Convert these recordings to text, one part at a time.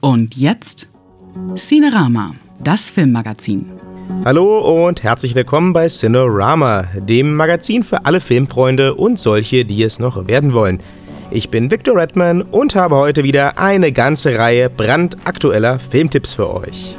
Und jetzt Cinerama, das Filmmagazin. Hallo und herzlich willkommen bei Cinerama, dem Magazin für alle Filmfreunde und solche, die es noch werden wollen. Ich bin Victor Redman und habe heute wieder eine ganze Reihe brandaktueller Filmtipps für euch.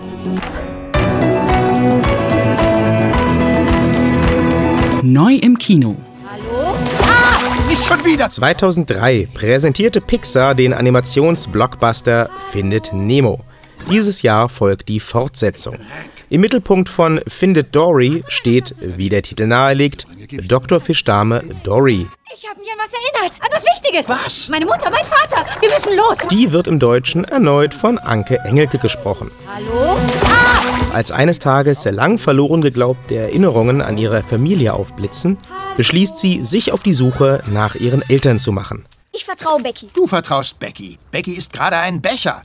Neu im Kino. Hallo? Ah, nicht schon wieder! 2003 präsentierte Pixar den Animationsblockbuster Findet Nemo. Dieses Jahr folgt die Fortsetzung. Im Mittelpunkt von Findet Dory steht, wie der Titel nahelegt, Dr. Fischdame Dory. Ich habe mich an was erinnert, an was Wichtiges. Was? Meine Mutter, mein Vater, wir müssen los. Die wird im Deutschen erneut von Anke Engelke gesprochen. Hallo? Ah! Als eines Tages lang verloren geglaubte Erinnerungen an ihre Familie aufblitzen, beschließt sie, sich auf die Suche nach ihren Eltern zu machen. Ich vertraue Becky. Du vertraust Becky. Becky ist gerade ein Becher.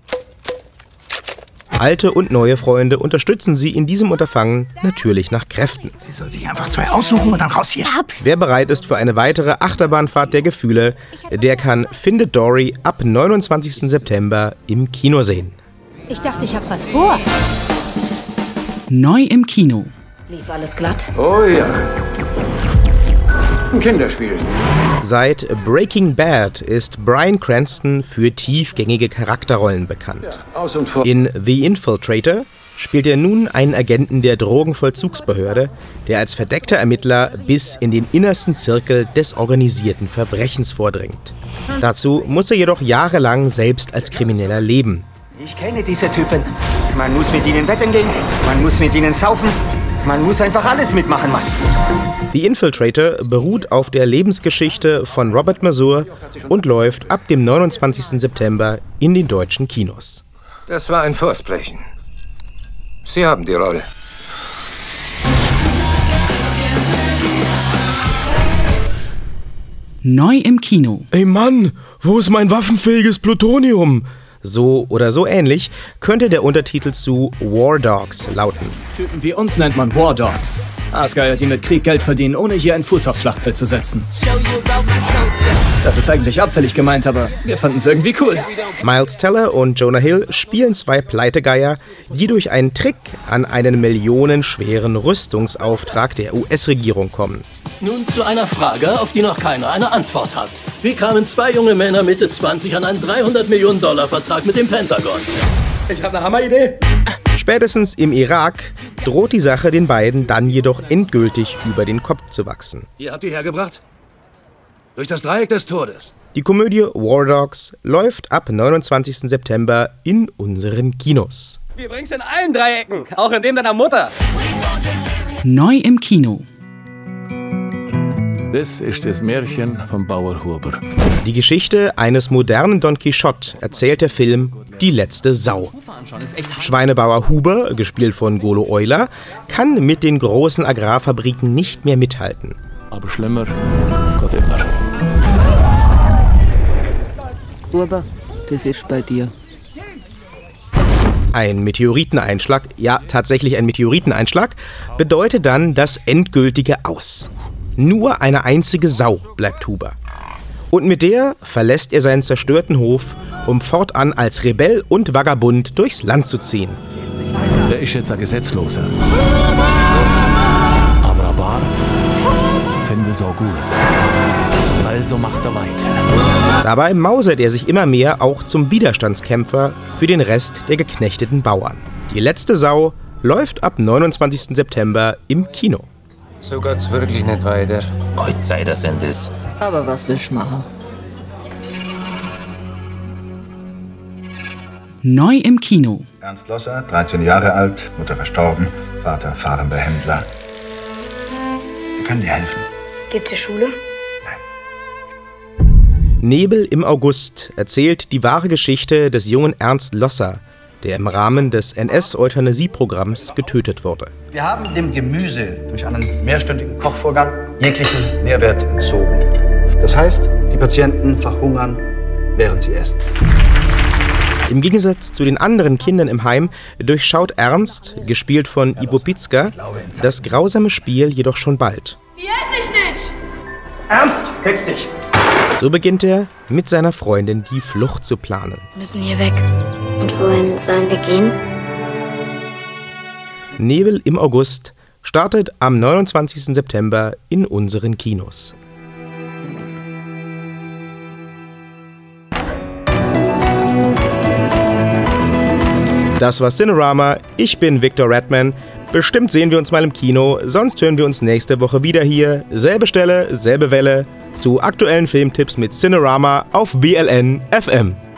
Alte und neue Freunde unterstützen sie in diesem Unterfangen natürlich nach Kräften. Sie soll sich einfach 2 aussuchen und dann raus hier. Wer bereit ist für eine weitere Achterbahnfahrt der Gefühle, der kann Findet Dory ab 29. September im Kino sehen. Ich dachte, ich habe was vor. Neu im Kino. Lief alles glatt? Oh ja. Ein Kinderspiel. Seit Breaking Bad ist Bryan Cranston für tiefgängige Charakterrollen bekannt. Aus und vor. In The Infiltrator spielt er nun einen Agenten der Drogenvollzugsbehörde, der als verdeckter Ermittler bis in den innersten Zirkel des organisierten Verbrechens vordringt. Dazu muss er jedoch jahrelang selbst als Krimineller leben. Ich kenne diese Typen. Man muss mit ihnen wetten gehen, man muss mit ihnen saufen, man muss einfach alles mitmachen, Mann. The Infiltrator beruht auf der Lebensgeschichte von Robert Masur und läuft ab dem 29. September in den deutschen Kinos. Das war ein Versprechen. Sie haben die Rolle. Neu im Kino. Ey Mann, wo ist mein waffenfähiges Plutonium? So oder so ähnlich könnte der Untertitel zu War Dogs lauten. Typen wie uns nennt man War Dogs. Aasgeier, die mit Krieg Geld verdienen, ohne hier einen Fuß aufs Schlachtfeld zu setzen. Das ist eigentlich abfällig gemeint, aber wir fanden es irgendwie cool. Miles Teller und Jonah Hill spielen 2 Pleitegeier, die durch einen Trick an einen millionenschweren Rüstungsauftrag der US-Regierung kommen. Nun zu einer Frage, auf die noch keiner eine Antwort hat. Wie kamen 2 junge Männer Mitte 20 an einen $300 Millionen Vertrag mit dem Pentagon? Ich habe eine Hammeridee. Spätestens im Irak droht die Sache den beiden dann jedoch endgültig über den Kopf zu wachsen. Ihr habt die hergebracht? Durch das Dreieck des Todes. Die Komödie War Dogs läuft ab 29. September in unseren Kinos. Wir bring's in allen Dreiecken, auch in dem deiner Mutter. Neu im Kino. Das ist das Märchen vom Bauer Huber. Die Geschichte eines modernen Don Quixote erzählt der Film Die letzte Sau. Schweinebauer Huber, gespielt von Golo Euler, kann mit den großen Agrarfabriken nicht mehr mithalten. Aber schlimmer Gott immer. Huber, das ist bei dir. Ein Meteoriteneinschlag, ja tatsächlich ein Meteoriteneinschlag, bedeutet dann das endgültige Aus. Nur eine einzige Sau bleibt Huber. Und mit der verlässt er seinen zerstörten Hof, um fortan als Rebell und Vagabund durchs Land zu ziehen. Der ist jetzt ein Gesetzloser. Aber ein Bar finde so gut. Also macht er weiter. Dabei mausert er sich immer mehr auch zum Widerstandskämpfer für den Rest der geknechteten Bauern. Die letzte Sau läuft ab 29. September im Kino. So geht's wirklich nicht weiter. Heute sei das Endes. Aber was willst du machen? Neu im Kino. Ernst Losser, 13 Jahre alt, Mutter verstorben, Vater fahrender Händler. Wir können dir helfen. Gibt's hier Schule? Nebel im August erzählt die wahre Geschichte des jungen Ernst Losser, der im Rahmen des NS-Euthanasieprogramms getötet wurde. Wir haben dem Gemüse durch einen mehrstündigen Kochvorgang jeglichen Nährwert entzogen. Das heißt, die Patienten verhungern, während sie essen. Im Gegensatz zu den anderen Kindern im Heim durchschaut Ernst, gespielt von Ivo Pizka, das grausame Spiel jedoch schon bald. Die esse ich nicht! Ernst, setz dich! So beginnt er, mit seiner Freundin die Flucht zu planen. Wir müssen hier weg. Und wohin sollen wir gehen? Nebel im August startet am 29. September in unseren Kinos. Das war Cinerama. Ich bin Victor Redman. Bestimmt sehen wir uns mal im Kino, sonst hören wir uns nächste Woche wieder hier. Selbe Stelle, selbe Welle, zu aktuellen Filmtipps mit Cinerama auf BLN FM.